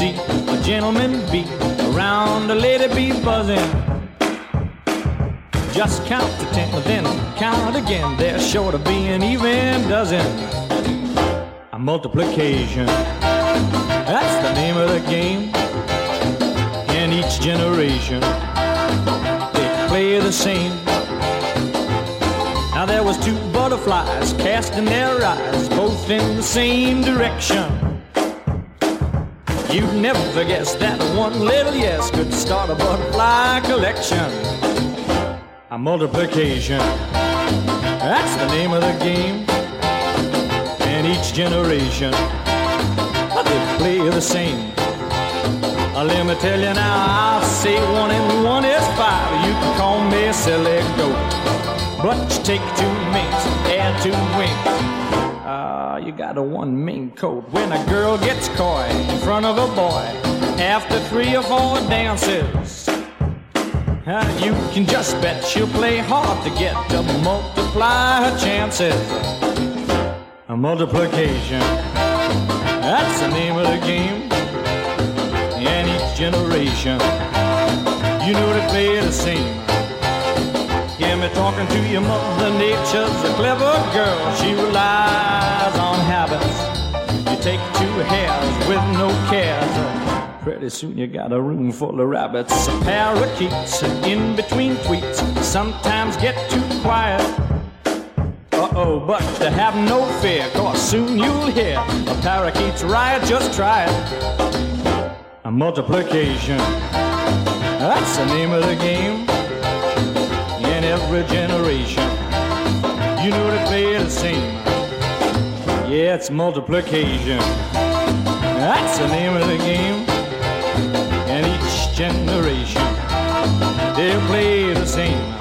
see a gentleman be around a lady be buzzing. Just count to 10, then count again. There's sure to be an even dozen. A multiplication, that's the name of the game. In each generation, they play the same. Now there was two butterflies casting their eyes, both in the same direction. You'd never guess that one little yes could start a butterfly collection. A multiplication, that's the name of the game. And each generation, they play the same. Let me tell you now, I'll say 1 and 1 is 5. You can call me a silly goat, but you take 2 minks, add 2 winks. You got a 1 mink coat. When a girl gets coy in front of a boy after 3 or 4 dances, you can just bet she'll play hard to get to multiply her chances. A multiplication, that's the name of the game. And each generation, you know they play the same. Hear me talking to your mother nature's a clever girl. She relies on habits. You take 2 hairs with no cares. Pretty soon you got a room full of rabbits. Parakeets in between tweets sometimes get too quiet. But to have no fear, cause soon you'll hear a parakeet's riot, just try it. A multiplication, that's the name of the game. In every generation, you know they play the same. Yeah, it's multiplication, that's the name of the game. And each generation, they play the same.